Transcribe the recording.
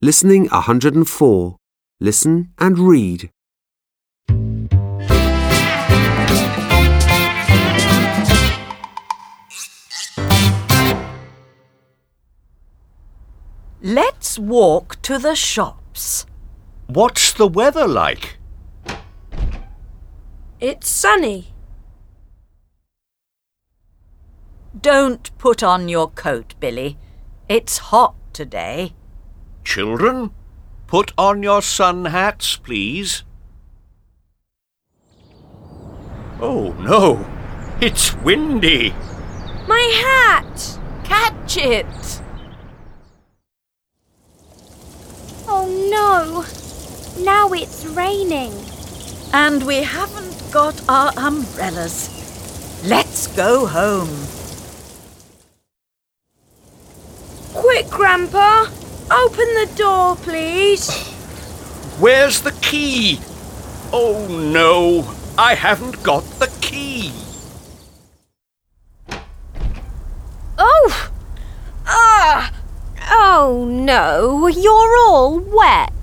Listening 104. Listen and read. Let's walk to the shops. What's the weather like? It's sunny. Don't put on your coat, Billy. It's hot today. Children, put on your sun hats, please. Oh no, it's windy. My hat! Catch it! Oh no! Now it's raining. And we haven't got our umbrellas. Let's go home. Quick, Grandpa! Open the door, please. Where's the key? Oh no, I haven't got the key. Oh! Ah! Oh no, you're all wet.